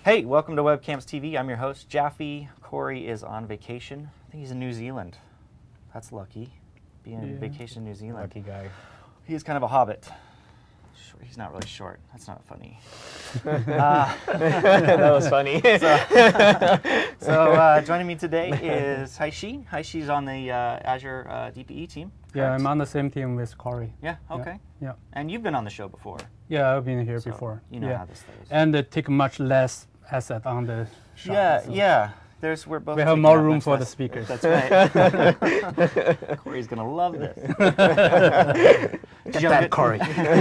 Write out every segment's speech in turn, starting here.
Hey, welcome to Webcams TV. I'm your host, Jaffe. Corey is on vacation. I think he's in New Zealand. That's lucky, being on vacation in New Zealand. Lucky guy. He's kind of a hobbit. He's not really short. That's not funny. That was funny. So joining me today is Haishi. Haishi's on the Azure DPE team. Yeah, correct? I'm on the same team with Corey. Yeah, okay. Yeah. And you've been on the show before. Yeah, I've been here So before. you know yeah. how this goes. And it take much less asset on the shot. Yeah, so we're both. We have taking more up room much for the less- speakers. That's right. Corey's gonna love this. Did you have a good- Corey.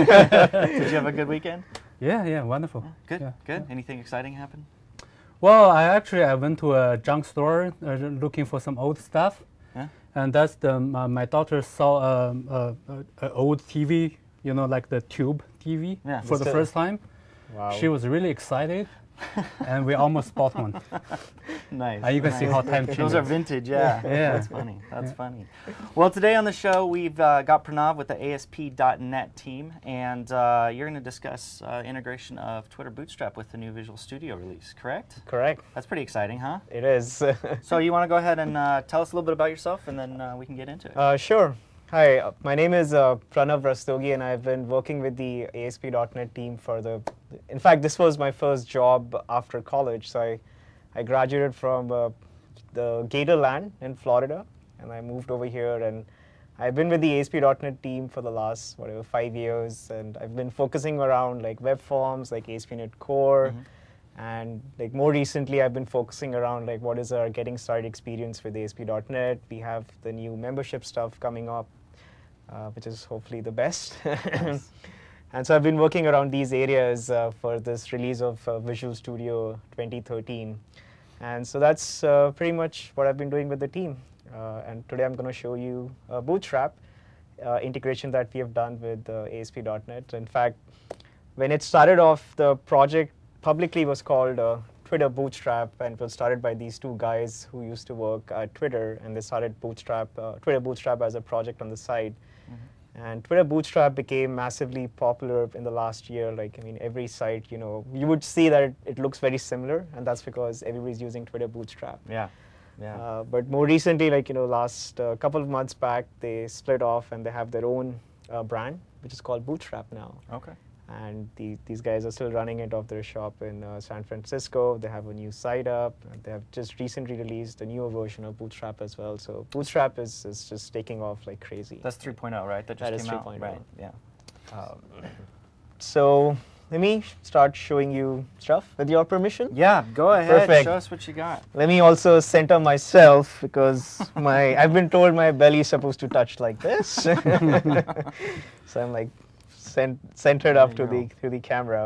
Did you have a good weekend? Yeah, wonderful. Good, Yeah. good. Anything exciting happen? Well, I went to a junk store looking for some old stuff. Yeah. And that's my daughter saw a old TV, like the tube TV Yeah. for the Still- first time. Wow. She was really excited, and we almost bought one. Nice. You can see how time Those changes. are vintage, yeah. Yeah. That's funny. That's funny. Well, today on the show, we've got Pranav with the ASP.NET team, and you're going to discuss integration of Twitter Bootstrap with the new Visual Studio release, correct? Correct. That's pretty exciting, huh? It is. So you want to go ahead and tell us a little bit about yourself, and then we can get into it. Sure. Hi, my name is Pranav Rastogi, and I've been working with the ASP.NET team in fact, this was my first job after college. So I graduated from the Gatorland in Florida, and I moved over here, and I've been with the ASP.NET team for the last, 5 years, and I've been focusing around like web forms, like ASP.NET Core, and like more recently, I've been focusing around like what is our getting started experience with ASP.NET. We have the new membership stuff coming up, which is hopefully the best. Nice. And so I've been working around these areas for this release of Visual Studio 2013. And so that's pretty much what I've been doing with the team. And today I'm going to show you Bootstrap integration that we have done with ASP.NET. In fact, when it started off, the project publicly was called Twitter Bootstrap, and it was started by these two guys who used to work at Twitter, and they started Twitter Bootstrap as a project on the side. And Twitter Bootstrap became massively popular in the last year. Like, I mean, every site, you would see that it looks very similar, and that's because everybody's using Twitter Bootstrap. Yeah. But more recently, last couple of months back, they split off and they have their own brand, which is called Bootstrap now. Okay. And these guys are still running it off their shop in San Francisco. They have a new site up, and they have just recently released a newer version of Bootstrap as well. So Bootstrap is just taking off like crazy. That's 3.0, right? That just That is came out? 3.0. Right, yeah. So let me start showing you stuff with your permission. Yeah, go ahead. Perfect. Show us what you got. Let me also center myself because I've been told my belly is supposed to touch like this. So I'm like centered up to the camera.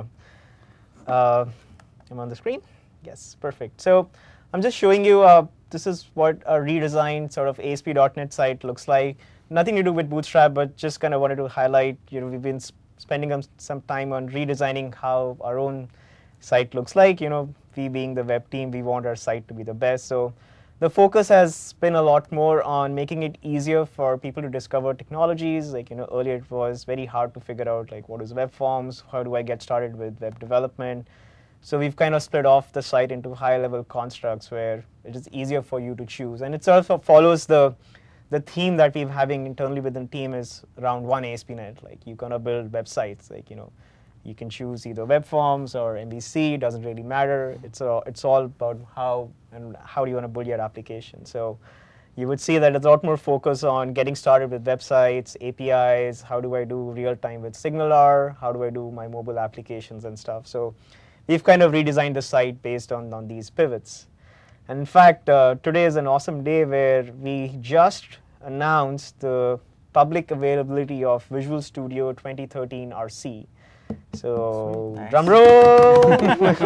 I'm on the screen? Yes, perfect. So I'm just showing you, this is what a redesigned sort of ASP.NET site looks like. Nothing to do with Bootstrap, but just kind of wanted to highlight, we've been spending some time on redesigning how our own site looks like. We being the web team, we want our site to be the best. So the focus has been a lot more on making it easier for people to discover technologies. Like, earlier it was very hard to figure out like what is web forms, how do I get started with web development. So we've kind of split off the site into high-level constructs where it is easier for you to choose. And it also follows the theme that we're having internally within the team is around one ASP.NET. Like, you're going to build websites. Like, you can choose either web forms or MVC. It doesn't really matter. It's all about how do you want to build your application. So you would see that there's a lot more focus on getting started with websites, APIs. How do I do real-time with SignalR? How do I do my mobile applications and stuff? So we've kind of redesigned the site based on these pivots. And in fact, today is an awesome day where we just announced the public availability of Visual Studio 2013 RC. So, Nice. drum roll!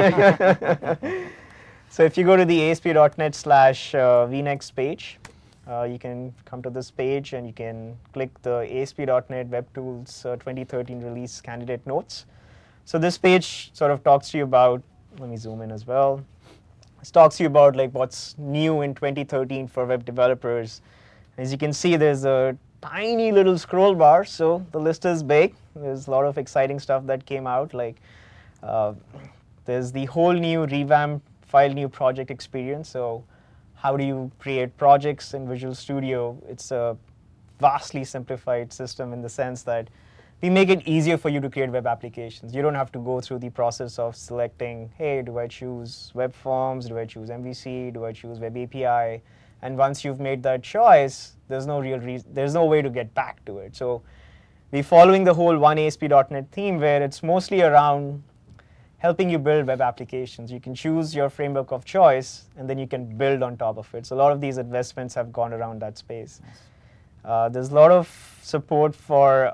So if you go to the ASP.NET/vNext page, you can come to this page and you can click the ASP.NET Web Tools 2013 release candidate notes. So this page sort of talks to you about, let me zoom in as well. It talks to you about like what's new in 2013 for web developers. As you can see, there's a tiny little scroll bar, so the list is big. There's a lot of exciting stuff that came out, like There's the whole new revamped file new project experience. So how do you create projects in Visual Studio? It's a vastly simplified system in the sense that we make it easier for you to create web applications. You don't have to go through the process of selecting, hey, do I choose web forms? Do I choose MVC? Do I choose web API? And once you've made that choice, there's no real reason, there's no way to get back to it. So we're following the whole one ASP.NET theme where it's mostly around helping you build web applications. You can choose your framework of choice, and then you can build on top of it. So a lot of these investments have gone around that space. There's a lot of support for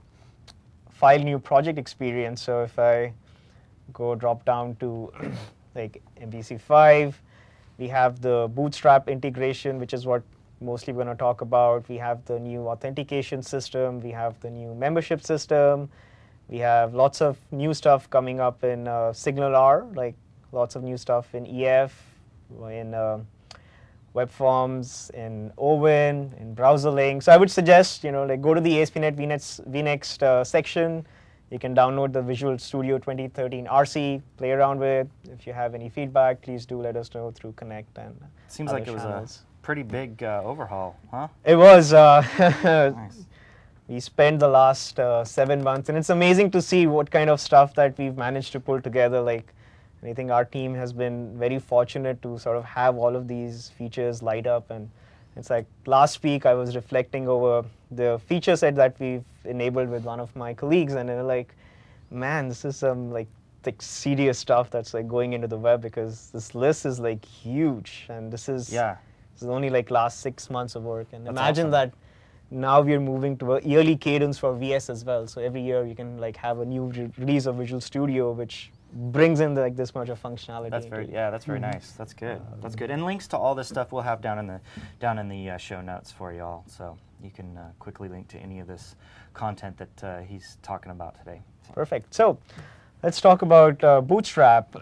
file new project experience. So if I go drop down to like MVC5, we have the Bootstrap integration, which is what mostly we're going to talk about. We have the new authentication system. We have the new membership system. We have lots of new stuff coming up in SignalR, like lots of new stuff in EF, in web forms, in Owen, in browser link. So I would suggest, like go to the ASP.NET vNext section. You can download the Visual Studio 2013 RC, play around with it. If you have any feedback, please do let us know through Connect and Seems like it was a pretty big overhaul, huh? It was. Nice. We spent the last 7 months, and it's amazing to see what kind of stuff that we've managed to pull together. Like, I think our team has been very fortunate to sort of have all of these features light up. And it's like last week I was reflecting over the feature set that we've enabled with one of my colleagues, and they're like, man, this is some like serious stuff that's like going into the web, because this list is like huge, and this is only like last 6 months of work. And that's imagine awesome. That now we're moving to a yearly cadence for VS as well. So every year you can like have a new release of Visual Studio, which brings in like this much of functionality. That's very nice. That's good. That's good. And links to all this stuff we'll have down in the show notes for y'all, so you can quickly link to any of this content that he's talking about today. Perfect. So let's talk about Bootstrap.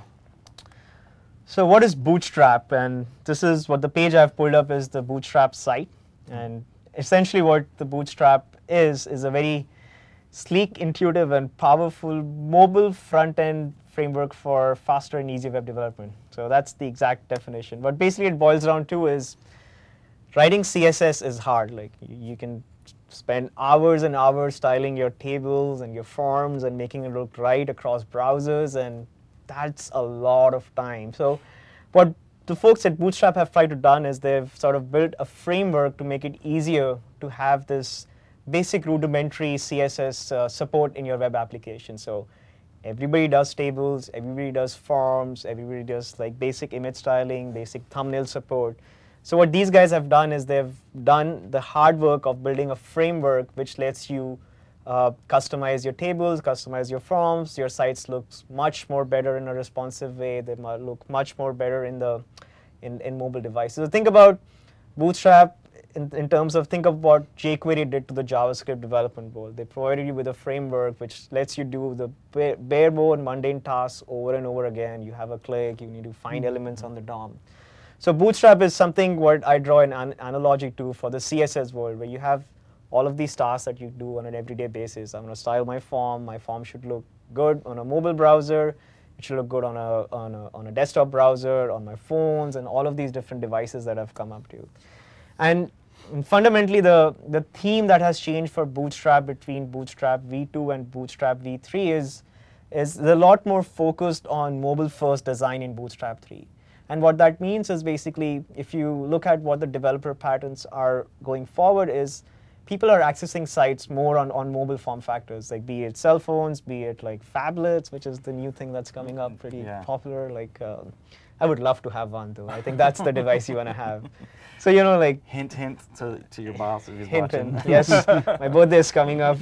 So what is Bootstrap? And this is what the page I've pulled up is the Bootstrap site. And essentially what the Bootstrap is a very sleek, intuitive, and powerful mobile front-end framework for faster and easier web development. So that's the exact definition. What basically it boils down to is writing CSS is hard. Like you can spend hours and hours styling your tables and your forms and making it look right across browsers, and that's a lot of time. So what the folks at Bootstrap have tried to done is they've sort of built a framework to make it easier to have this basic rudimentary CSS support in your web application. So everybody does tables, everybody does forms, everybody does like basic image styling, basic thumbnail support. So what these guys have done is they've done the hard work of building a framework which lets you customize your tables, customize your forms. Your sites look much more better in a responsive way. They might look much more better in mobile devices. So think about Bootstrap in terms of, think of what jQuery did to the JavaScript development world. They provided you with a framework which lets you do the bare bone mundane tasks over and over again. You have a click, you need to find elements on the DOM. So Bootstrap is something what I draw an analogy to for the CSS world, where you have all of these tasks that you do on an everyday basis. I'm going to style my form should look good on a mobile browser, it should look good on a desktop browser, on my phones, and all of these different devices that I've come up to. And fundamentally, the theme that has changed for Bootstrap between Bootstrap v2 and Bootstrap v3 is a lot more focused on mobile-first design in Bootstrap 3. And what that means is basically, if you look at what the developer patterns are going forward, is people are accessing sites more on mobile form factors, like be it cell phones, be it like phablets, which is the new thing that's coming up, pretty popular. Like I would love to have one though. I think that's the device you want to have. So like hint to your boss if he's hint watching. Yes, my birthday is coming up.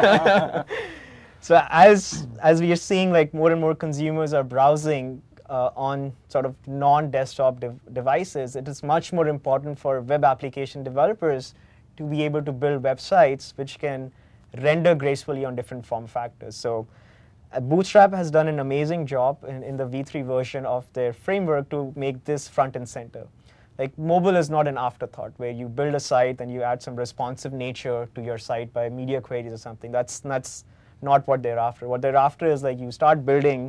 So as we are seeing, like more and more consumers are browsing on sort of non-desktop devices, it is much more important for web application developers to be able to build websites which can render gracefully on different form factors. So Bootstrap has done an amazing job in the v3 version of their framework to make this front and center. Like mobile is not an afterthought where you build a site and you add some responsive nature to your site by media queries or something. That's not what they're after. What they're after is like you start building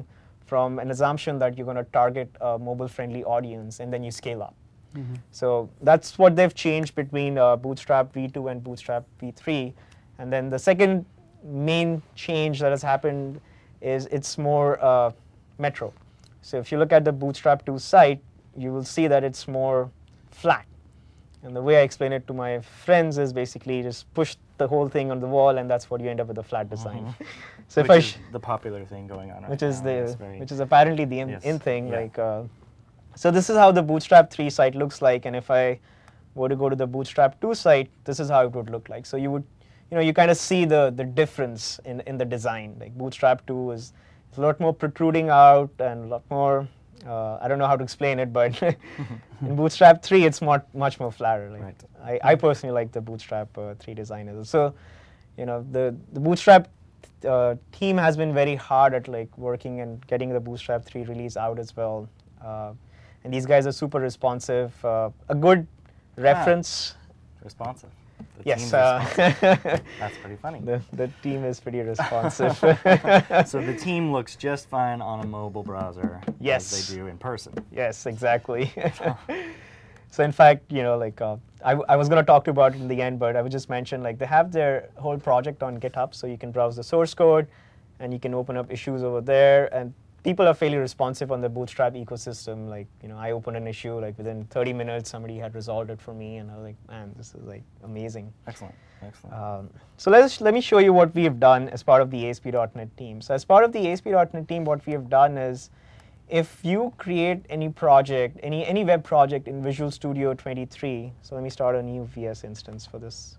from an assumption that you're going to target a mobile-friendly audience, and then you scale up. So that's what they've changed between Bootstrap v2 and Bootstrap v3. And then the second main change that has happened is it's more metro. So if you look at the Bootstrap 2 site, you will see that it's more flat. And the way I explain it to my friends is basically just push the whole thing on the wall, and that's what you end up with a flat design. So Which is the popular thing going on right which is now. It's which is apparently the Yes. in thing. Yeah. Like, so this is how the Bootstrap 3 site looks like, and if I were to go to the Bootstrap 2 site, this is how it would look like. So you would, you kind of see the difference in the design. Like Bootstrap 2 is a lot more protruding out and a lot more. I don't know how to explain it, but in Bootstrap 3, it's much more flatter. Like, Right. I personally like the Bootstrap 3 design as well. So, the Bootstrap team has been very hard at like working and getting the Bootstrap 3 release out as well. And these guys are super responsive. A good reference. Responsive. The Yes, team's responsive. That's pretty funny. the team is pretty responsive. So the team looks just fine on a mobile browser Yes. as they do in person. Yes, exactly. So in fact, I was going to talk about it in the end, but I would just mention like they have their whole project on GitHub, so you can browse the source code, and you can open up issues over there. And people are fairly responsive on the Bootstrap ecosystem. Like, I opened an issue, like within 30 minutes, somebody had resolved it for me, and I was like, man, this is like amazing. Excellent. Excellent. So let me show you what we have done as part of the ASP.NET team. So as part of the ASP.NET team, what we have done is, if you create any project, any web project in Visual Studio 23, so let me start a new VS instance for this.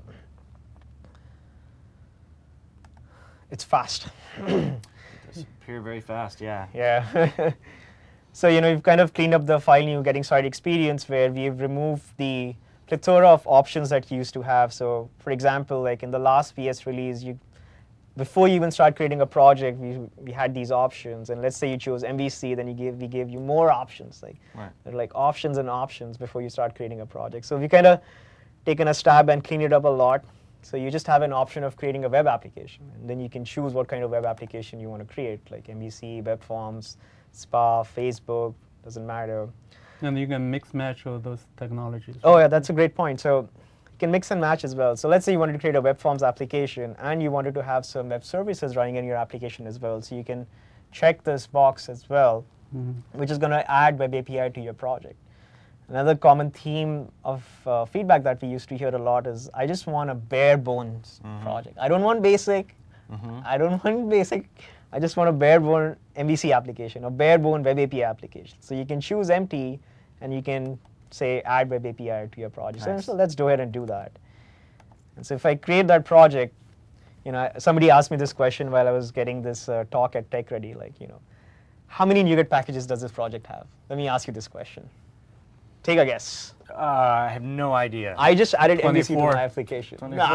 It's fast. It's appear very fast, yeah. Yeah. So, you've kind of cleaned up the file new getting started experience where we've removed the plethora of options that you used to have. So, for example, like in the last VS release, before you even start creating a project, we had these options. And let's say you chose MVC, then we gave you more options. Like, there are like options and options before you start creating a project. So we kind of taken a stab and cleaned it up a lot. So you just have an option of creating a web application. And then you can choose what kind of web application you want to create, like MVC, web forms, SPA, Facebook, doesn't matter. And you can mix match all those technologies. Oh yeah, that's a great point. So you can mix and match as well. So let's say you wanted to create a web forms application and you wanted to have some web services running in your application as well. So you can check this box as well, which is going to add web API to your project. Another common theme of feedback that we used to hear a lot is, I just want a bare bones project. I don't want basic. I don't want basic. I just want a bare bone MVC application, a bare bone web API application. So you can choose empty, and you can say add web API to your project. Nice. So let's go ahead and do that. And so if I create that project, somebody asked me this question while I was getting this talk at TechReady, like, how many NuGet packages does this project have? Let me ask you this question. Take a guess. I have no idea. I just added MVC to 24. my application. 24.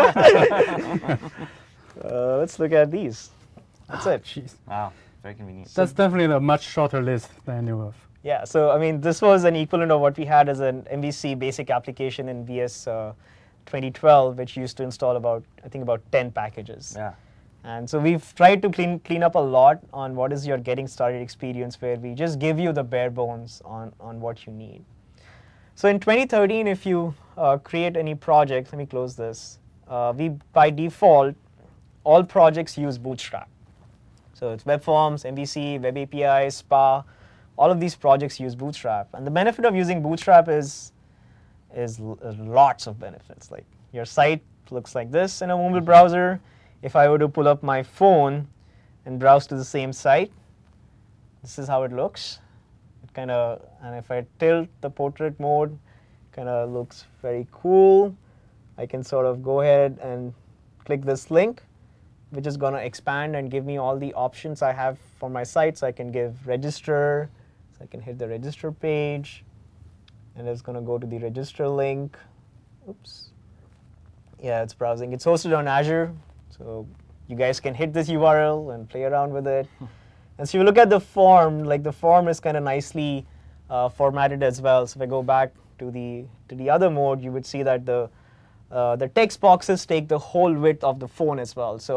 Let's look at these. That's it. Jeez. Wow, very convenient. That's definitely a much shorter list than I knew of. Yeah, so I mean, this was an equivalent of what we had as an MVC basic application in VS 2012, which used to install about 10 packages. Yeah. And so we've tried to clean up a lot on what is your getting started experience, where we just give you the bare bones on what you need. So in 2013, if you create any project, let me close this. We, by default, all projects use Bootstrap. So it's web forms, MVC, web API, SPA, all of these projects use Bootstrap. And the benefit of using Bootstrap is lots of benefits. Like, your site looks like this in a mobile browser. If I were to pull up my phone and browse to the same site, this is how it looks. And if I tilt the portrait mode, kind of looks very cool. I can sort of go ahead and click this link, which is going to expand and give me all the options I have for my site. So I can give register, so I can hit the register page, and it's going to go to the register link. Oops. Yeah, it's browsing. It's hosted on Azure, so you guys can hit this URL and play around with it. And so you look at the form, like the form is kind of nicely formatted as well. So if I go back to the other mode, you would see that the text boxes take the whole width of the phone as well. So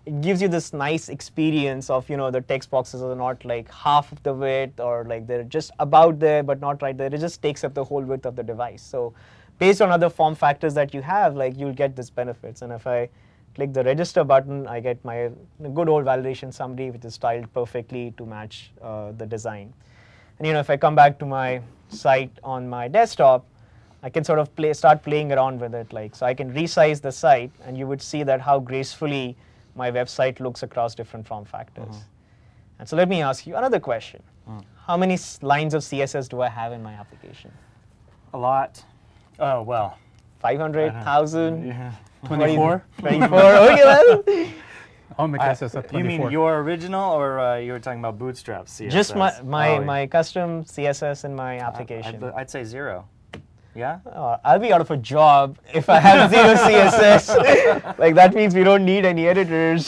it gives you this nice experience of, the text boxes are not like half of the width, or like they're just about there but not right there. It just takes up the whole width of the device. So based on other form factors that you have, like you'll get these benefits. And if I click the register button, I get my good old validation summary, which is styled perfectly to match the design. And if I come back to my site on my desktop, I can sort of start playing around with it. So I can resize the site, and you would see that how gracefully my website looks across different form factors. And so let me ask you another question. How many lines of CSS do I have in my application? A lot. Oh, well. 500, 1,000? Yeah. 24? 24, okay, well. I'll make CSS at 24. You mean your original, or you were talking about Bootstrap CSS? Just my Oh, custom CSS in my application. I'd say 0. Yeah? I'll be out of a job if I have 0 CSS. Like, that means we don't need any editors.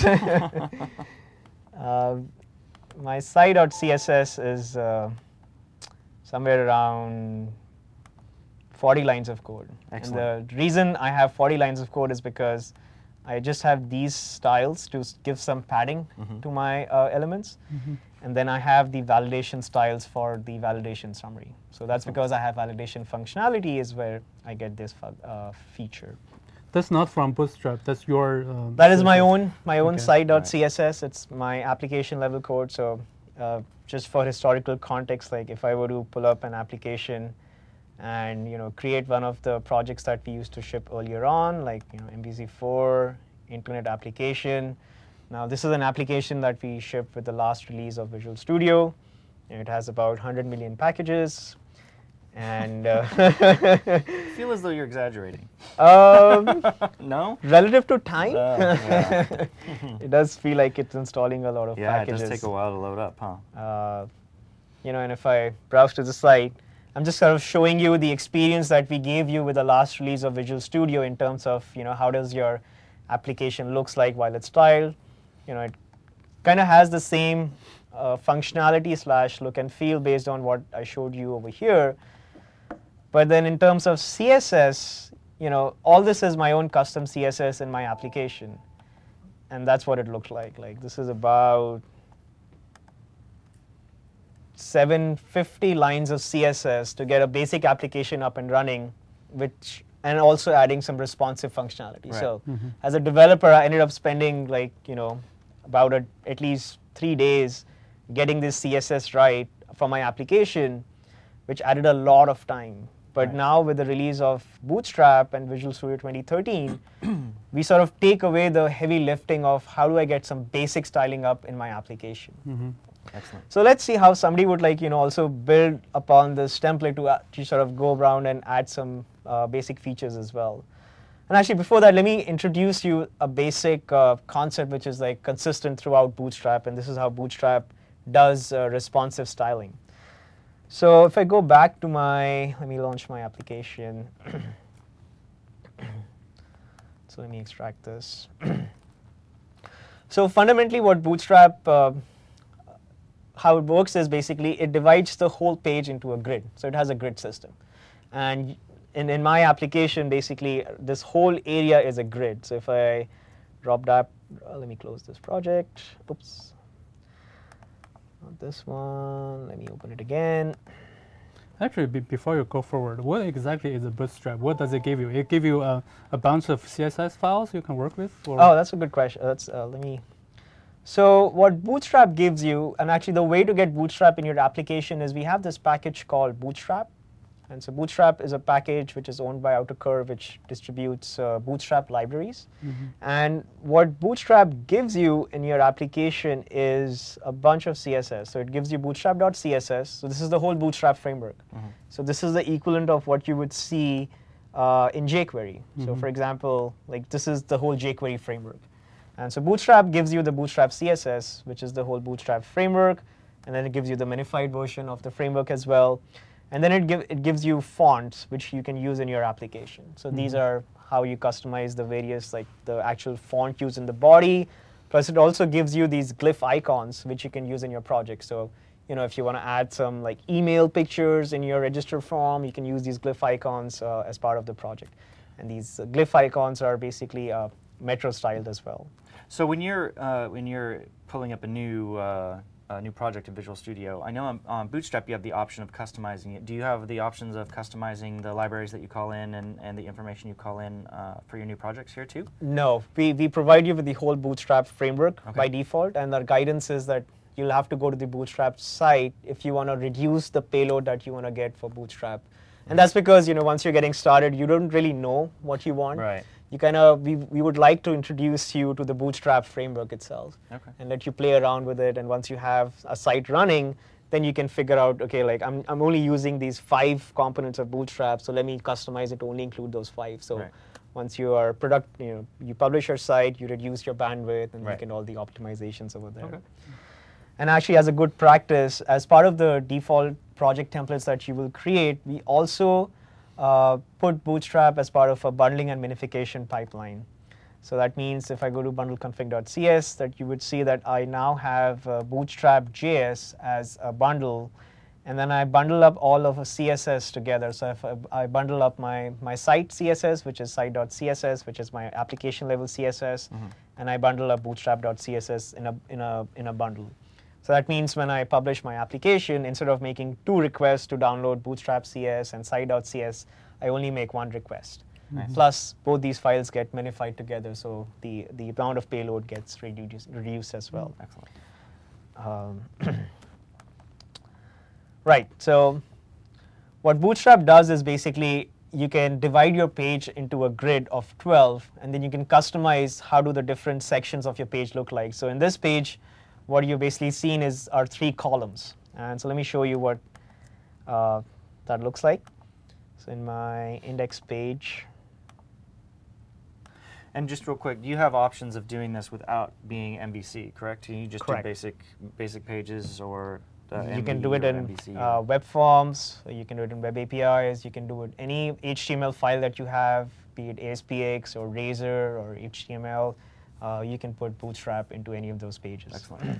My site.css is somewhere around 40 lines of code. Excellent. And the reason I have 40 lines of code is because I just have these styles to give some padding to my elements. And then I have the validation styles for the validation summary. So that's because I have validation functionality is where I get this feature. That's not from Bootstrap. That's your. That is my own Okay. site.css. It's my application level code. So just for historical context, like if I were to pull up an application and create one of the projects that we used to ship earlier on, like MVC4 internet application. Now this is an application that we shipped with the last release of Visual Studio. It has about 100 million packages, and I feel as though you're exaggerating. No? relative to time, Yeah. it does feel like it's installing a lot of Yeah, packages. it does take a while to load up, huh? And if I browse to the site, I'm just sort of showing you the experience that we gave you with the last release of Visual Studio in terms of, how does your application looks like while it's styled. It kind of has the same functionality / look and feel based on what I showed you over here. But then in terms of CSS, all this is my own custom CSS in my application. And that's what it looks like. Like this is about 750 lines of CSS to get a basic application up and running, and also adding some responsive functionality. Right. So as a developer, I ended up spending about at least 3 days getting this CSS right for my application, which added a lot of time. But now with the release of Bootstrap and Visual Studio 2013, we sort of take away the heavy lifting of how do I get some basic styling up in my application. Excellent. So let's see how somebody would also build upon this template to sort of go around and add some basic features as well. And actually, before that, let me introduce you a basic concept which is like consistent throughout Bootstrap, and this is how Bootstrap does responsive styling. So if I go back to let me launch my application. So let me extract this. So fundamentally, what Bootstrap how it works is basically it divides the whole page into a grid. So it has a grid system. And in my application, basically, this whole area is a grid. So if I drop that, let me close this project. Oops. Not this one. Let me open it again. Actually, before you go forward, what exactly is a Bootstrap? What does it give you? It give you a bunch of CSS files you can work with? Or? Oh, that's a good question. So what Bootstrap gives you, and actually the way to get Bootstrap in your application is we have this package called Bootstrap. And so Bootstrap is a package which is owned by AutoCurve, which distributes Bootstrap libraries. And what Bootstrap gives you in your application is a bunch of CSS. So it gives you bootstrap.css. So this is the whole Bootstrap framework. So this is the equivalent of what you would see in jQuery. So for example, like this is the whole jQuery framework. And so Bootstrap gives you the Bootstrap CSS, which is the whole Bootstrap framework. And then it gives you the minified version of the framework as well. And then it gives you fonts, which you can use in your application. So these are how you customize the various, like the actual font used in the body. Plus it also gives you these glyph icons, which you can use in your project. So, if you want to add some like email pictures in your register form, you can use these glyph icons as part of the project. And these glyph icons are basically Metro styled as well. So when you're pulling up a new project in Visual Studio, I know on Bootstrap you have the option of customizing it. Do you have the options of customizing the libraries that you call in and the information you call in for your new projects here too? No, we provide you with the whole Bootstrap framework by default, and our guidance is that you'll have to go to the Bootstrap site if you want to reduce the payload that you want to get for Bootstrap. And that's because, once you're getting started, you don't really know what you want. Right. You we would like to introduce you to the Bootstrap framework itself and let you play around with it. And once you have a site running, then you can figure out, okay, like I'm only using these 5 components of Bootstrap, so let me customize it to only include those 5. So once you are you publish your site, you reduce your bandwidth, and you get all the optimizations over there. Okay. And actually, as a good practice, as part of the default project templates that you will create, we also put Bootstrap as part of a bundling and minification pipeline. So that means if I go to bundleconfig.cs, that you would see that I now have Bootstrap.js as a bundle, and then I bundle up all of a CSS together. So if I bundle up my site CSS, which is site.css, which is my application level CSS, and I bundle up Bootstrap.css in a bundle. So that means when I publish my application, instead of making 2 requests to download Bootstrap CS and site.cs, I only make 1 request. Plus, both these files get minified together, so the amount of payload gets reduced as well. Excellent. Right. So what Bootstrap does is basically you can divide your page into a grid of 12, and then you can customize how do the different sections of your page look like. So in this page, what you're basically seeing are 3 columns. And so let me show you what that looks like. So in my index page. And just real quick, do you have options of doing this without being MVC, correct? Can you just do basic pages or you can do it in MVC, web forms, you can do it in web APIs, you can do it any HTML file that you have, be it ASPX or Razor or HTML. You can put Bootstrap into any of those pages. Excellent.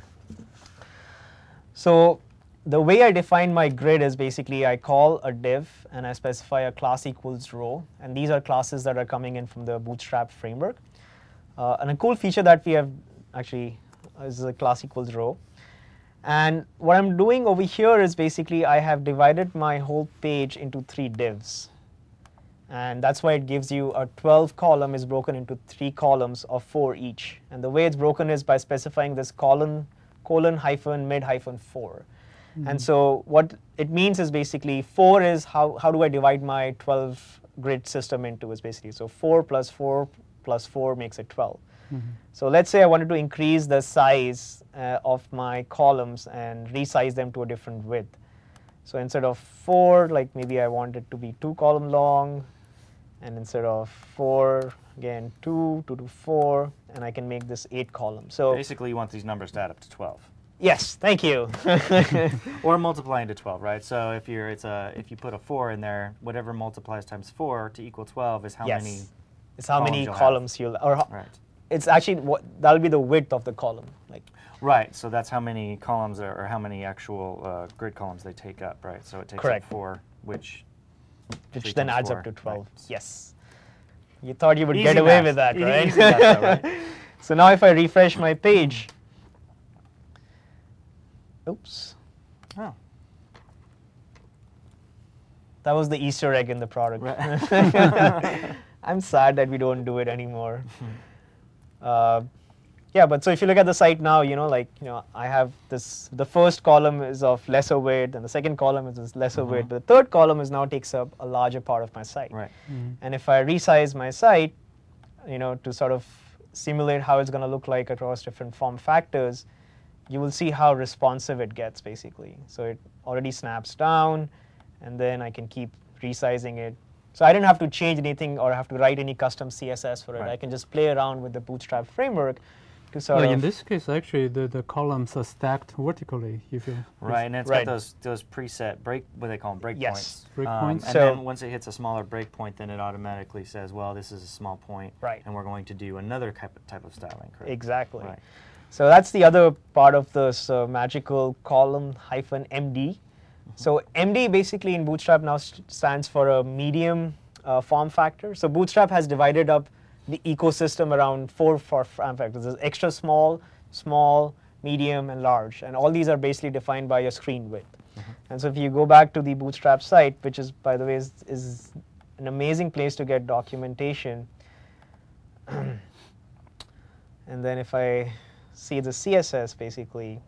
So the way I define my grid is basically I call a div and I specify a class equals row, and these are classes that are coming in from the Bootstrap framework. And a cool feature that we have actually is a class equals row. And what I'm doing over here is basically I have divided my whole page into 3 divs. And that's why it gives you a 12 column is broken into 3 columns of 4 each. And the way it's broken is by specifying this colon hyphen mid hyphen 4. And so what it means is basically 4 is how do I divide my 12 grid system into is basically, so 4 plus 4 plus 4 makes it 12. So let's say I wanted to increase the size of my columns and resize them to a different width. So instead of 4, like maybe I want it to be 2 column long, and instead of 4, again 2 to 4, and I can make this 8 columns. So basically, you want these numbers to add up to 12. Yes, thank you. Or multiply into 12, right? So if you put a 4 in there, whatever multiplies times 4 to equal 12 is how many. It's how many columns you'll right. It's actually that'll be the width of the column, like. Right. So that's how many columns or how many actual grid columns they take up, right? So it takes up 4, which then adds 4, up to 12. Right. Yes. You thought you would Easy get away with that, right? Easy math, though, right? So now if I refresh my page, oops. Oh. That was the Easter egg in the product. Right. I'm sad that we don't do it anymore. Yeah, but so if you look at the site now, I have this, the first column is of lesser weight, and the second column is lesser weight, but the third column takes up a larger part of my site. Right. And if I resize my site, to sort of simulate how it's going to look like across different form factors, you will see how responsive it gets, basically. So it already snaps down, and then I can keep resizing it. So I didn't have to change anything or have to write any custom CSS for it. Right. I can just play around with the Bootstrap framework to sort of. In this case, actually, the columns are stacked vertically. If you right, and it's got those preset what they call them, breakpoints. Yes. Breakpoints. And then once it hits a smaller breakpoint, then it automatically says, well, this is a small point, right, and we're going to do another type of styling. Correct? Exactly. Right. So that's the other part of this magical column hyphen MD. So MD basically in Bootstrap now stands for a medium form factor. So Bootstrap has divided up the ecosystem around 4 form factors. There's extra small, small, medium, and large, and all these are basically defined by your screen width. And so if you go back to the Bootstrap site, which is, by the way, is an amazing place to get documentation. And then if I see the CSS, basically,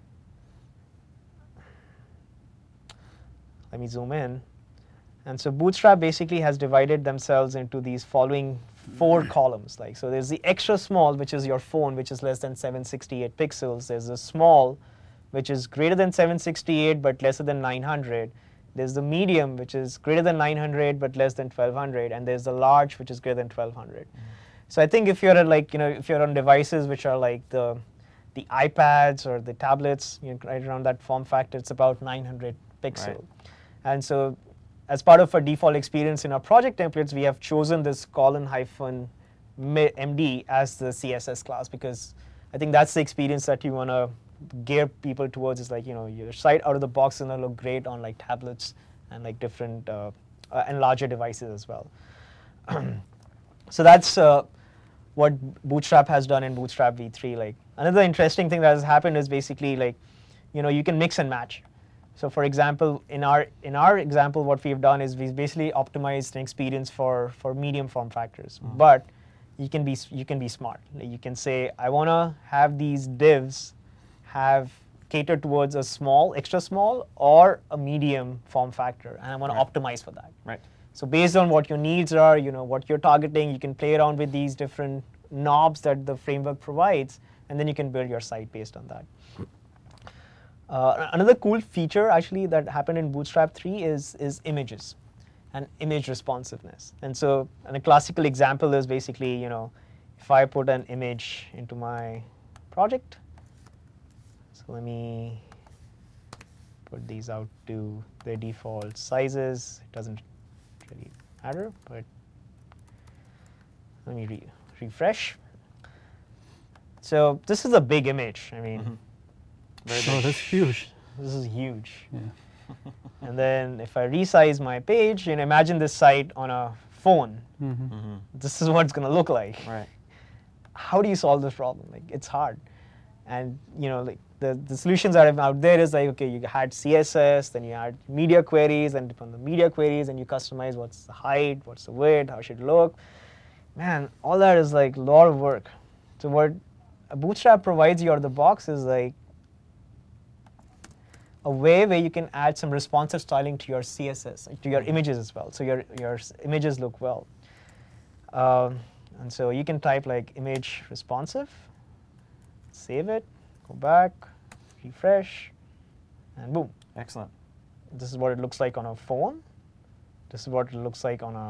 let me zoom in. And so Bootstrap basically has divided themselves into these following 4 columns. Like, so there's the extra small, which is your phone, which is less than 768 pixels. There's the small, which is greater than 768 but lesser than 900. There's the medium, which is greater than 900 but less than 1200, and there's the large, which is greater than 1200. So I think if you're at, like, if you're on devices which are like the iPads or the tablets, right around that form factor, it's about 900 pixel. Right. And so as part of our default experience in our project templates, we have chosen this colon-md as the CSS class, because I think that's the experience that you want to gear people towards. Is like, your site out of the box is going to look great on like tablets and like different and larger devices as well. So that's what Bootstrap has done in Bootstrap v3. Like, another interesting thing that has happened is basically like, you can mix and match. So for example, in our example, what we've done is we've basically optimized an experience for medium form factors. But you can be smart. Like, you can say, I want to have these divs have catered towards a small, extra small, or a medium form factor, and I want to optimize for that. Right. So based on what your needs are, what you're targeting, you can play around with these different knobs that the framework provides, and then you can build your site based on that. Another cool feature actually that happened in Bootstrap 3 is images and image responsiveness. And so, a classical example is basically, if I put an image into my project, so let me put these out to their default sizes. It doesn't really matter, but let me refresh. So this is a big image. I mean, Oh, that's huge. this is huge. Yeah. And then if I resize my page, imagine this site on a phone. This is what it's going to look like. Right. How do you solve this problem? Like, it's hard. And like the solutions that are out there is like, okay, you had CSS, then you had media queries, and from the media queries, and you customize what's the height, what's the width, how it should look. Man, all that is like a lot of work. So what Bootstrap provides you out of the box is like a way where you can add some responsive styling to your CSS, to your images as well, so your images look well. And so you can type like image responsive, save it, go back, refresh, and boom. Excellent. This is what it looks like on a phone. This is what it looks like on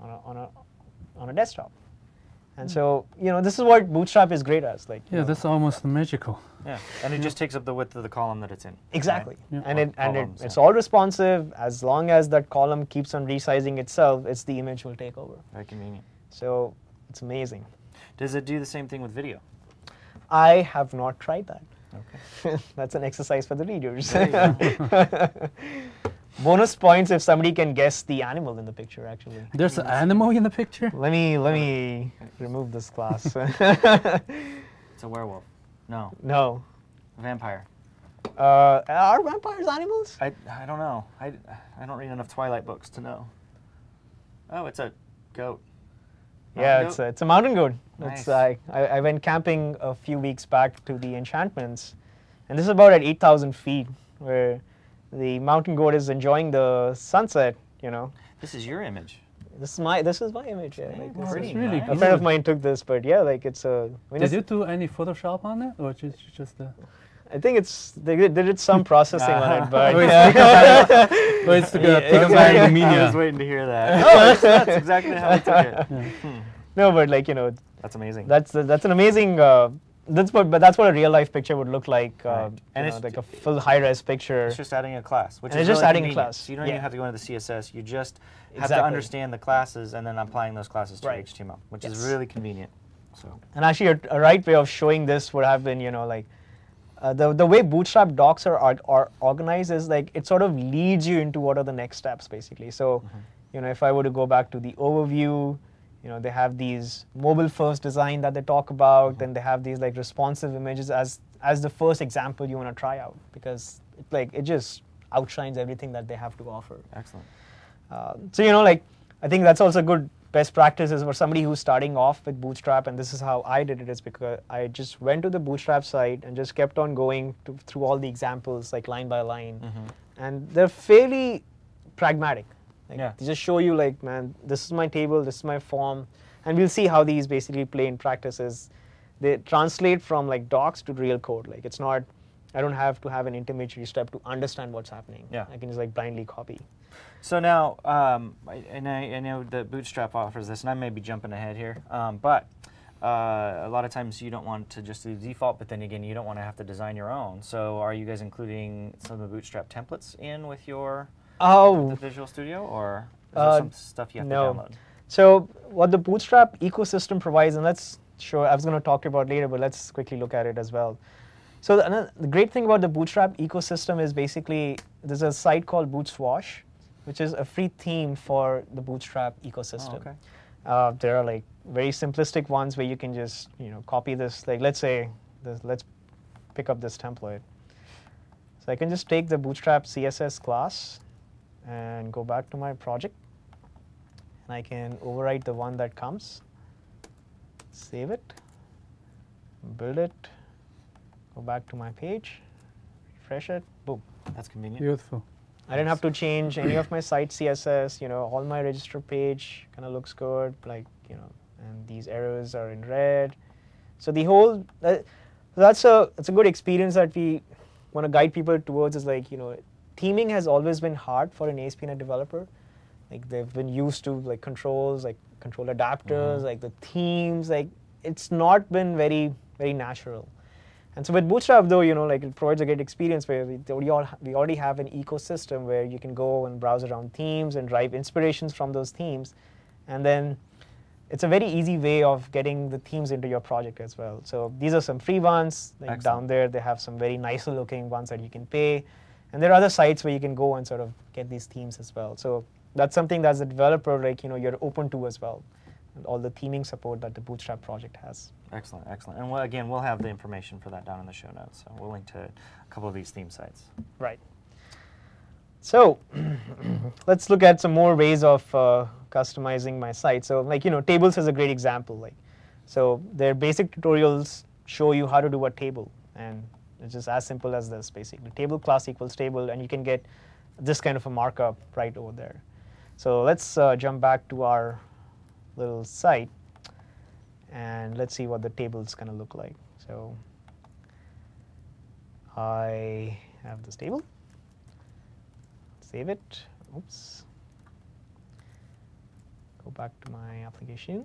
a desktop. And so, this is what Bootstrap is great as. Like, Yeah, that's almost magical. Yeah, and it just takes up the width of the column that it's in. exactly. Right? Yeah. And it's all responsive. As long as that column keeps on resizing itself, it's the image will take over. Very convenient. So it's amazing. Does it do the same thing with video? I have not tried that. Okay. That's an exercise for the readers. There you go. Bonus points if somebody can guess the animal in the picture, actually. There's an animal in the picture? Let me remove this class. It's a werewolf. No, No. a vampire. Are vampires animals? I don't know. I don't read enough Twilight books to know. Oh, it's a goat. Yeah, Mountain it's a mountain goat. Nice. I went camping a few weeks back to the enchantments, and this is about at 8,000 feet, where the mountain goat is enjoying the sunset. This is your image. This is my image. Yeah, like, Wow, this pretty is- really nice. a friend of mine took this, but yeah, like it's a. I mean, Did it's- you do any Photoshop on it, or just I think they did some processing on it, but Oh, it's to take a exactly. variety I was media? waiting to hear that. Oh, that's exactly how I took it. no, but like That's amazing. that's an amazing. That's what a real life picture would look like. Right. And it's like a full high res picture. It's just adding a class, which And is it's just really adding a convenient. class. So you don't Yeah. even have to go into the CSS. You just have to Exactly. understand the classes and then applying those classes to Right. HTML, which is Yes. really convenient. So And actually, a right way of showing this would have been, like the way Bootstrap docs are organized is like it sort of leads you into what are the next steps, basically. So, if I were to go back to the overview, They have these mobile-first design that they talk about. Then they have these like responsive images as the first example you want to try out, because it just outshines everything that they have to offer. Excellent. So like I think that's also good best practices for somebody who's starting off with Bootstrap, and this is how I did it, is because I just went to the Bootstrap site and just kept on going through all the examples like line by line, and they're fairly pragmatic. They just show you like, man, this is my table, this is my form, and we'll see how these basically play in practices. They translate from like docs to real code. Like it's not, I don't have to have an intermediary step to understand what's happening. I can just like blindly copy. So now, I know that Bootstrap offers this, and I may be jumping ahead here, but a lot of times you don't want to just do default, but then again, you don't want to have to design your own. So are you guys including some of the Bootstrap templates in with your the Visual Studio, or is there some stuff you have to download? So what the Bootstrap ecosystem provides, and I was going to talk about later, but let's quickly look at it as well. So the great thing about the Bootstrap ecosystem is basically there's a site called Bootswash, which is a free theme for the Bootstrap ecosystem. There are like very simplistic ones where you can just copy this. Like let's pick up this template. So I can just take the Bootstrap CSS class and go back to my project, and I can overwrite the one that comes, save it, build it, go back to my page, refresh it, boom. That's convenient. Beautiful. I didn't have to change any of my site CSS. All my register page kind of looks good, and these errors are in red. So the whole that's a good experience that we want to guide people towards. Is like theming has always been hard for an ASP.NET developer. Like they've been used to like controls, like control adapters, like the themes. Like it's not been very very natural. And so with Bootstrap, though, like it provides a great experience where we already have an ecosystem where you can go and browse around themes and derive inspirations from those themes, and then it's a very easy way of getting the themes into your project as well. So these are some free ones. Like down there, they have some very nicer looking ones that you can pay, and there are other sites where you can go and sort of get these themes as well. So that's something that as a developer, like you're open to as well, and all the theming support that the Bootstrap project has. Excellent, excellent. And again, we'll have the information for that down in the show notes. So we'll link to a couple of these theme sites. Right. So let's look at some more ways of customizing my site. So tables is a great example. So their basic tutorials show you how to do a table, and it's just as simple as this basically. Table class equals table, and you can get this kind of a markup right over there. So let's jump back to our little site, and let's see what the table is going to look like. So I have this table. Save it. Oops. Go back to my application.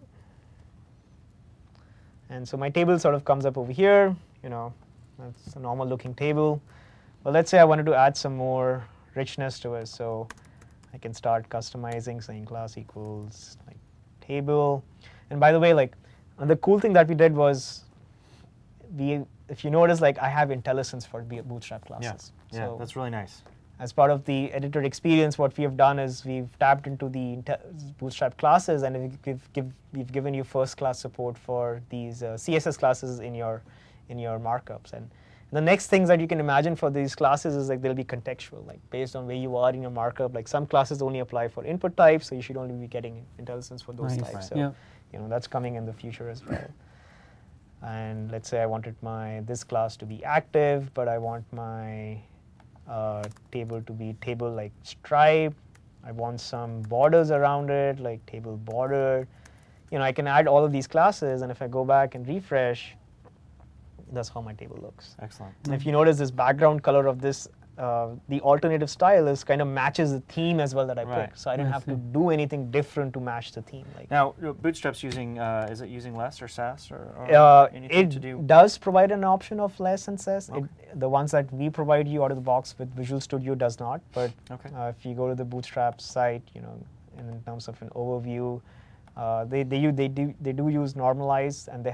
And so my table sort of comes up over here. That's a normal looking table. But let's say I wanted to add some more richness to it. So I can start customizing, saying class equals like table. And by the way, the cool thing that we did was if you notice, I have IntelliSense for Bootstrap classes. Yeah, so that's really nice. As part of the editor experience, what we have done is we've tapped into the Bootstrap classes, and we've given you first class support for these CSS classes in your markups. And the next things that you can imagine for these classes is they'll be contextual, based on where you are in your markup. Some classes only apply for input types, so you should only be getting IntelliSense for those types. So that's coming in the future as well. And let's say I wanted this class to be active, but I want my table to be table like stripe. I want some borders around it, like table border. I can add all of these classes, and if I go back and refresh, that's how my table looks. Excellent. And if you notice, this background color of this, the alternative style is kind of matches the theme as well that I picked. So I didn't have to do anything different to match the theme. Now, Bootstrap's using, is it using less or Sass or anything to do? It does provide an option of less and Sass. Okay. The ones that we provide you out of the box with Visual Studio does not. But if you go to the Bootstrap site, in terms of an overview, they do use normalize, and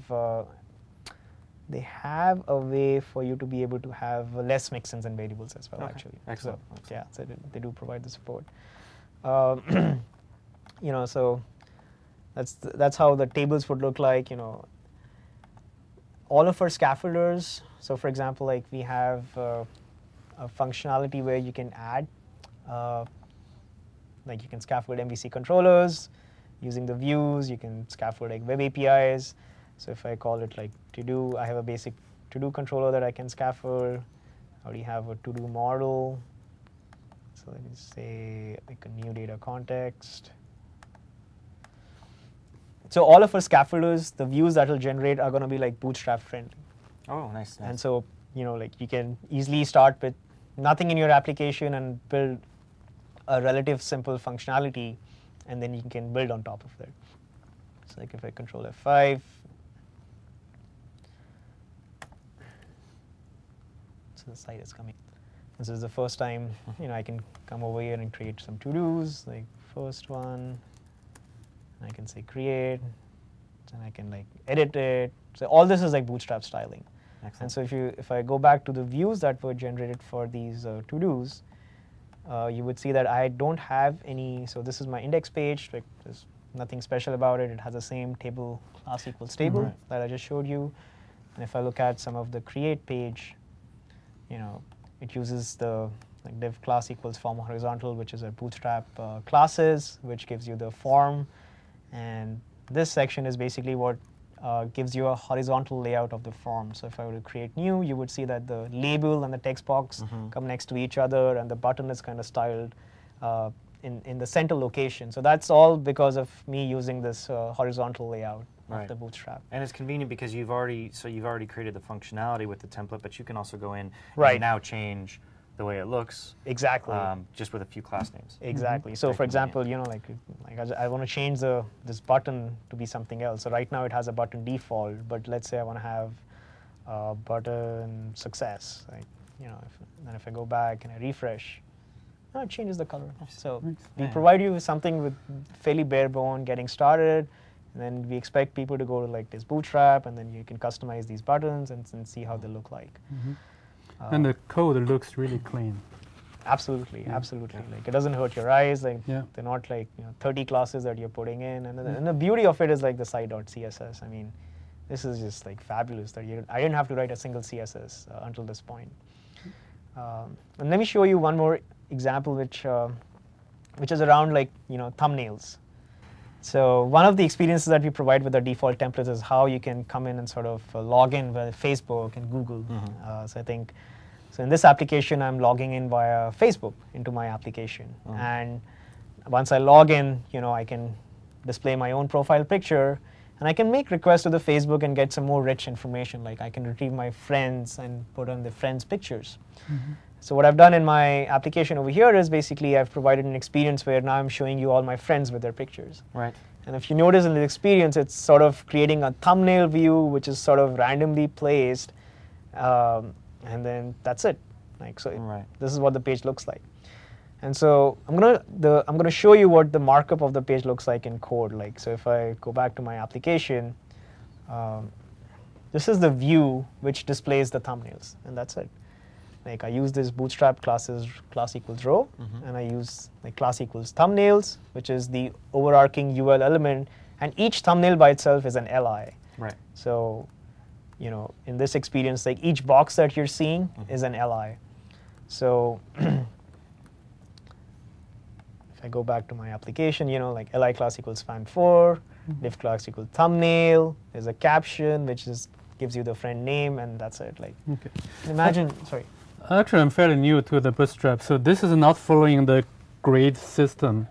they have a way for you to be able to have less mixins and variables as well, actually. Excellent. So, so they do provide the support. So That's how the tables would look like. All of our scaffolders. So for example, like we have a functionality where you can add, like you can scaffold MVC controllers using the views. You can scaffold like web APIs. So if I call it like to-do, I have a basic to-do controller that I can scaffold. I already have a to-do model. So let me say like a new data context. So all of our scaffolders, the views that will generate are going to be like Bootstrap friendly. Oh, nice. And so, like you can easily start with nothing in your application and build a relative simple functionality, and then you can build on top of that. So like if I control F5, so the site is coming. This is the first time, I can come over here and create some to-dos, like first one. I can say create, and I can like edit it. So all this is like Bootstrap styling. Excellent. And so if I go back to the views that were generated for these to-dos, you would see that I don't have any. So this is my index page. Like there's nothing special about it. It has the same table class equals table that I just showed you. And if I look at some of the create page, it uses the like div class equals form horizontal, which is a Bootstrap classes, which gives you the form. And this section is basically what gives you a horizontal layout of the form. So if I were to create new, you would see that the label and the text box come next to each other, and the button is kind of styled in the center location. So that's all because of me using this horizontal layout of the Bootstrap. And it's convenient because you've already created the functionality with the template, but you can also go in Right. and now change the way it looks. Exactly. Just with a few class names. Exactly. So for example, like I want to change this button to be something else. So right now it has a button default, but let's say I want to have button success. Right? Then if I go back and I refresh, it changes the color. So we provide you with something with fairly bare bone getting started, and then we expect people to go to like this Bootstrap, and then you can customize these buttons and see how they look like. And the code looks really clean. Absolutely, absolutely. Like it doesn't hurt your eyes. Like Yeah. they're not like 30 classes that you're putting in, and the beauty of it is like the site.css. I mean, this is just like fabulous. That I didn't have to write a single CSS until this point. And let me show you one more example, which is around like thumbnails. So one of the experiences that we provide with our default templates is how you can come in and sort of log in with Facebook and Google. So in this application, I'm logging in via Facebook into my application. And once I log in, I can display my own profile picture, and I can make requests to the Facebook and get some more rich information. Like I can retrieve my friends and put on the friends' pictures. So what I've done in my application over here is basically I've provided an experience where now I'm showing you all my friends with their pictures. Right. And if you notice in the experience, it's sort of creating a thumbnail view, which is sort of randomly placed, and then that's it. Like so, this is what the page looks like. And so I'm gonna show you what the markup of the page looks like in code. Like so, if I go back to my application, this is the view which displays the thumbnails, and that's it. Like I use this Bootstrap class equals row, and I use like class equals thumbnails, which is the overarching UL element, and each thumbnail by itself is an LI. Right. So, in this experience, like each box that you're seeing is an LI. So if I go back to my application, like li class equals span4, div class equals thumbnail, there's a caption which gives you the friend name, and that's it. Like imagine, sorry. Actually, I'm fairly new to the Bootstrap, so this is not following the grid system.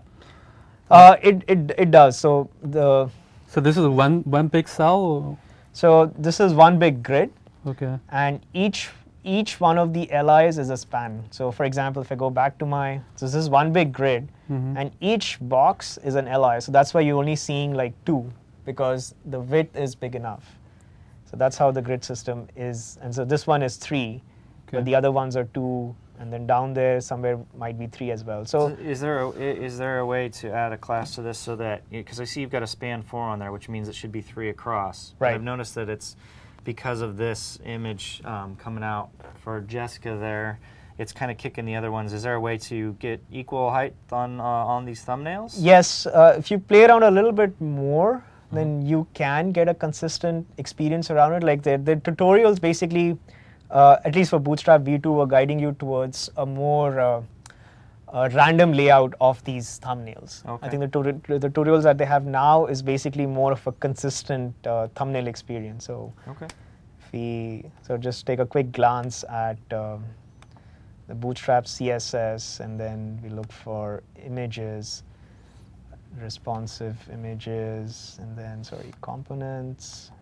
It does. So this is one big cell. Or? So this is one big grid. Okay. And each one of the LIs is a span. So for example, if I go back to so this is one big grid, and each box is an LI. So that's why you're only seeing like 2, because the width is big enough. So that's how the grid system is. And so this one is 3, but the other ones are 2, and then down there somewhere might be 3 as well. So is there a way to add a class to this so that, because I see you've got a span4 on there, which means it should be 3 across. Right. But I've noticed that it's because of this image coming out for Jessica there, it's kind of kicking the other ones. Is there a way to get equal height on these thumbnails? Yes, if you play around a little bit more, then you can get a consistent experience around it. Like the tutorials basically, at least for Bootstrap V2, are guiding you towards a more random layout of these thumbnails. Okay. I think the tutorials that they have now is basically more of a consistent thumbnail experience. So Okay. if we just take a quick glance at the Bootstrap CSS, and then we look for images, responsive images, and then components,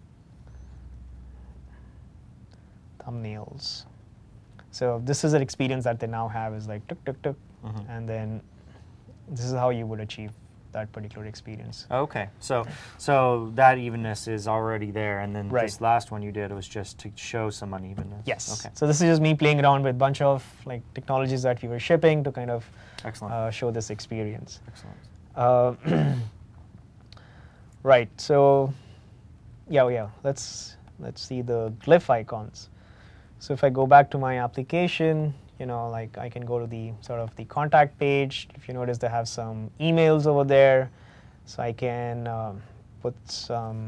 thumbnails. So this is an experience that they now have, is like tuk tuk tuk, and then this is how you would achieve that particular experience. Okay, so that evenness is already there, and then Right. this last one you did was just to show some unevenness. Yes. Okay. So this is just me playing around with a bunch of like technologies that we were shipping to kind of Excellent. show this experience. Excellent. Right. So yeah. Let's see the glyph icons. So if I go back to my application, like I can go to the the contact page. If you notice, they have some emails over there, so I can put some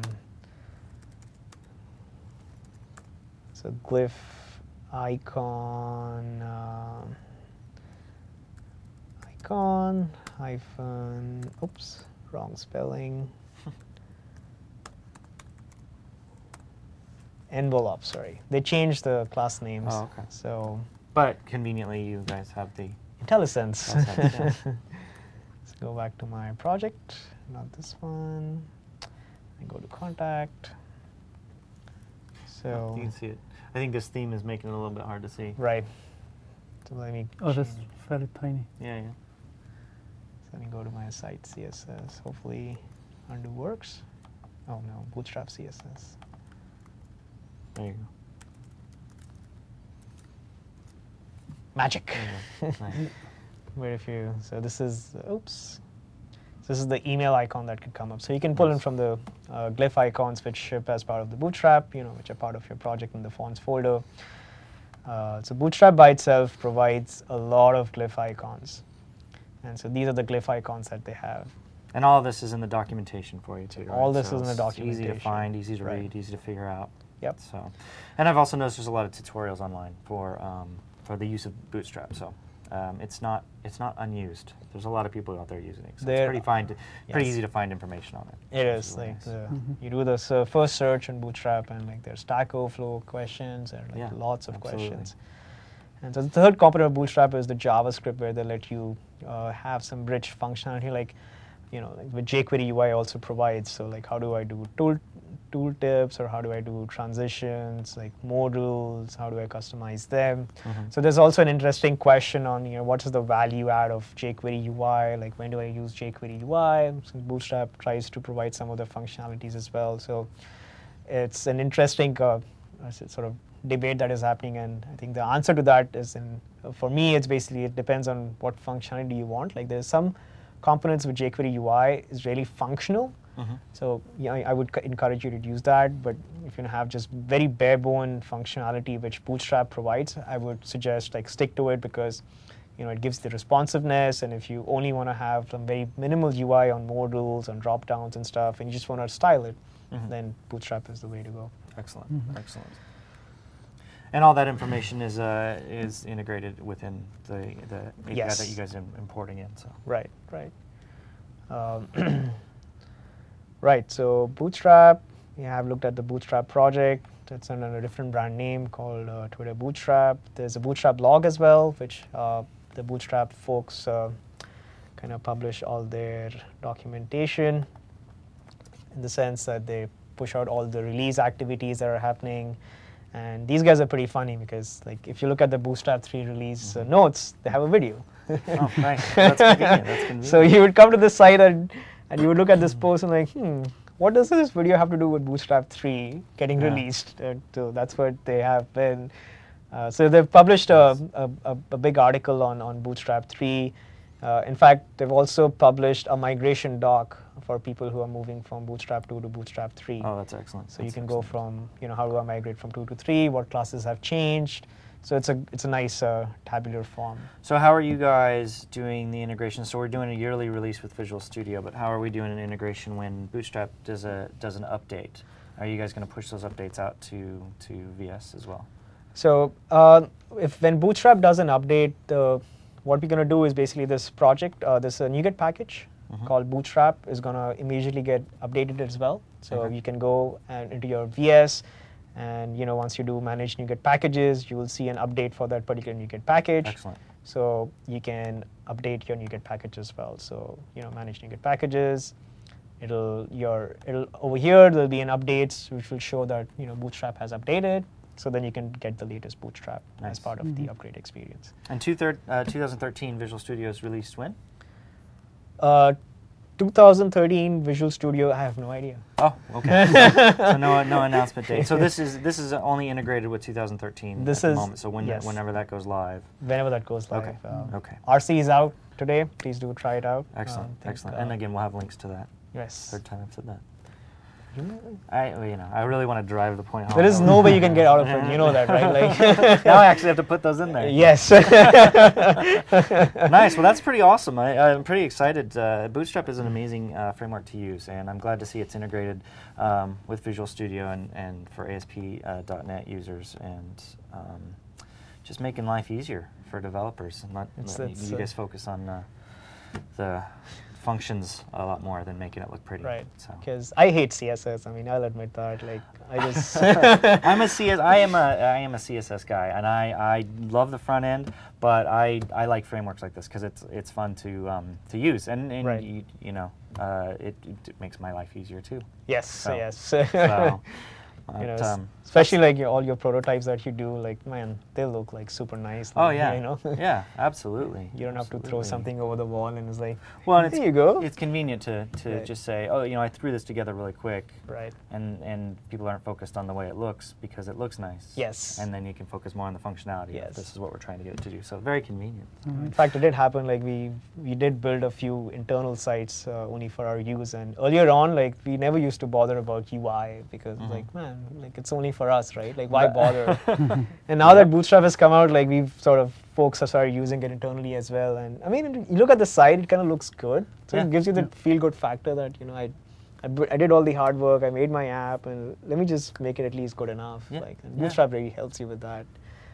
glyph icon hyphen. Oops, wrong spelling. Envelope, sorry. They changed the class names. Oh, okay. So But conveniently, you guys have the. IntelliSense. IntelliSense, yeah. Let's go back to my project, not this one. I go to contact. So You can see it. I think this theme is making it a little bit hard to see. right. So let me. Oh, that's change. very tiny. Yeah. So let me go to my site CSS. Hopefully, undo works. Oh no, Bootstrap CSS. There you go. Magic. There you go. Nice. Where if you, so this is, oops. This is the email icon that could come up. So you can pull in from the glyph icons which ship as part of the Bootstrap, which are part of your project in the fonts folder. So Bootstrap by itself provides a lot of glyph icons. And so these are the glyph icons that they have. And all of this is in the documentation for you too, right? All this So is in the it's documentation. Easy to find, easy to Right. read, easy to figure out. Yep. So, and I've also noticed there's a lot of tutorials online for the use of Bootstrap. So it's not unused. There's a lot of people out there using it. So There- it's pretty yes. easy to find information on it. It which is really like nice. you do the first search on Bootstrap, and like there's Stack Overflow questions and like Yeah, lots of absolutely. questions. And so the third component of Bootstrap is the JavaScript, where they let you have some rich functionality, like like with jQuery UI also provides. So like how do I do tooltips, or how do I do transitions, like modules, how do I customize them? So there's also an interesting question on what is the value add of jQuery UI, like when do I use jQuery UI? So Bootstrap tries to provide some of the functionalities as well. So it's an interesting sort of debate that is happening, and I think the answer to that is, for me, it's basically it depends on what functionality you want. Like there's some components with jQuery UI is really functional. So I would encourage you to use that. But if you have just very bare bone functionality which Bootstrap provides, I would suggest like stick to it, because it gives the responsiveness. And if you only want to have some very minimal UI on modules, on drop downs and stuff, and you just want to style it, then Bootstrap is the way to go. Excellent. Excellent. And all that information is integrated within the API Yes. that you guys are importing in. So. Right. Right, so Bootstrap, we have looked at the Bootstrap project. It's under a different brand name called Twitter Bootstrap. There's a Bootstrap blog as well, which the Bootstrap folks kind of publish all their documentation, in the sense that they push out all the release activities that are happening. And these guys are pretty funny, because like if you look at the Bootstrap 3 release notes, they have a video. Oh, nice. That's convenient. That's convenient. So you would come to this site and you would look at this post and like, what does this video have to do with Bootstrap 3 getting released? So that's what they have been. So they've published a big article on Bootstrap 3. In fact, they've also published a migration doc for people who are moving from Bootstrap 2 to Bootstrap 3. Oh, that's excellent. So you can go from, how do I migrate from 2 to 3, what classes have changed, So it's a nice tabular form. So how are you guys doing the integration? So we're doing a yearly release with Visual Studio, but how are we doing an integration when Bootstrap does an update? Are you guys going to push those updates out to VS as well? So when Bootstrap does an update, what we're going to do is basically this project, this NuGet package called Bootstrap is going to immediately get updated as well. So you can go into your VS, and once you do manage NuGet packages, you will see an update for that particular NuGet package. Excellent. So you can update your NuGet package as well. So manage NuGet packages. It'll over here there'll be an updates which will show that Bootstrap has updated. So then you can get the latest Bootstrap as part of the upgrade experience. And 2013 Visual Studio is released when? 2013 Visual Studio, I have no idea. Oh, okay. So no announcement date. So this is only integrated with 2013 This at the is- moment. So whenever that goes live. Whenever that goes live. Okay. Okay. RC is out today. Please do try it out. Excellent. Think, Excellent. And again, we'll have links to that. yes. Third time I've said that. I really want to drive the point home. There is no way you can get out of it. You know that, right? Like Now I actually have to put those in there. yes. Nice. Well, that's pretty awesome. I'm pretty excited. Bootstrap is an amazing framework to use, and I'm glad to see it's integrated with Visual Studio and for ASP.NET users, and just making life easier for developers. And you guys focus on the functions a lot more than making it look pretty. Right. So. Because I hate CSS. I mean, I'll admit that. Like, I just. I am a CSS guy, and I love the front end, but I like frameworks like this because it's fun to use, and Right. it makes my life easier too. yes. So- Yes. So, Especially like all your prototypes that you do, like man, they look like super nice. oh like, yeah, yeah, absolutely. You don't have to throw Absolutely. something over the wall and it's like, Well, and there you go. It's convenient to Right. just say, oh, I threw this together really quick, Right. and people aren't focused on the way it looks because it looks nice. Yes. And then you can focus more on the functionality. Yes. Of this is what we're trying to get it to do. So very convenient. In fact, it did happen. Like we did build a few internal sites only for our use, and earlier on, like we never used to bother about UI because it's like, man, like it's only for us, right? Like why bother? And now that Bootstrap has come out, like we've sort of folks have started using it internally as well. And I mean, you look at the site, it kind of looks good. So Yeah. it gives you the feel-good factor that I did all the hard work, I made my app, and let me just make it at least good enough. Yeah. Like, and Yeah. Bootstrap really helps you with that.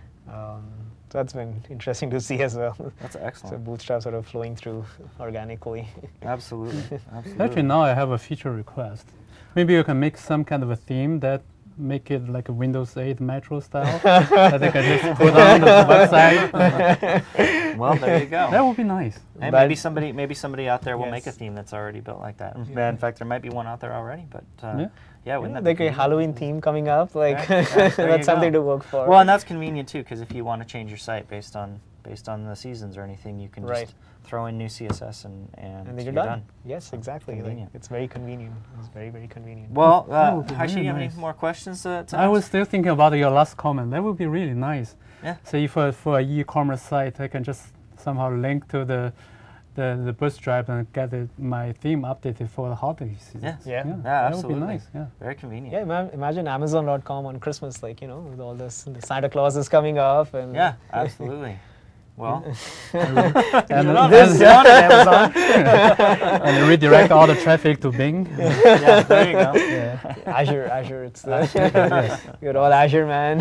So that's been interesting to see as well. That's So excellent. Bootstrap sort of flowing through organically. Absolutely. Actually, Absolutely. now I have a feature request. Maybe you can make some kind of a theme that make it like a Windows 8 Metro style that they can just put on the website. Well, there you go. That would be nice. And But- maybe somebody out there will make a Yes. theme that's already built like that. Yeah. In fact, there might be one out there already. But wouldn't that be Like a convenient? Halloween theme coming up, like Right. Yeah, there you that's something go. to work for. Well, and that's convenient too, because if you want to change your site based on the seasons or anything, you can Right. just throw in new CSS and and then you're done. Yes, exactly. Like, Convenient. it's very convenient. It's very, very convenient. Well, would be Hashi, very you have nice. any more questions to I ask? was still thinking about your last comment. That would be really nice. Yeah. So if for an e-commerce site, I can just somehow link to the Bootstrap and get my theme updated for the holiday season. Yeah. Yeah. that absolutely. would be nice. Yeah. Very convenient. Yeah, imagine Amazon.com on Christmas, like with all this, the Santa Claus is coming up, and Yeah, absolutely. Well, And, this on Amazon. and redirect all the traffic to Bing. Yeah, there you go. Yeah. Azure, it's you're all Azure, man.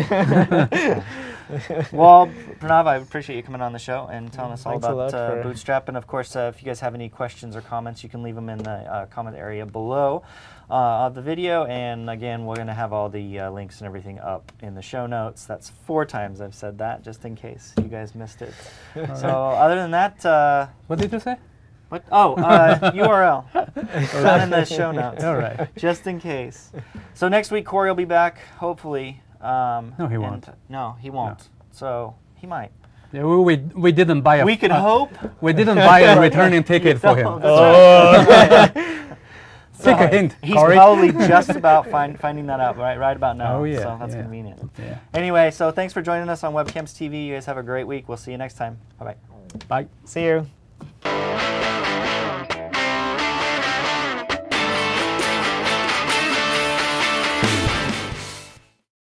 Well, Pranav, I appreciate you coming on the show and telling us all Thanks a about lot for- Bootstrap. And of course, if you guys have any questions or comments, you can leave them in the comment area below of the video. And again, we're going to have all the links and everything up in the show notes. That's 4 times I've said that, just in case you guys missed it. So other than that, What did you say? what? Oh, URL down in the show notes. All right. Just in case. So next week, Corey will be back, hopefully. No, he and- won't. No, he won't. So he might. Yeah, we didn't buy a. We could hope. We didn't buy a returning ticket for him. So Take a hint, He's Corey. probably just about finding that out right about now. Oh, yeah, So that's yeah. convenient. Yeah. Anyway, so thanks for joining us on Webcams TV. You guys have a great week. We'll see you next time. Bye-bye. Bye. See you.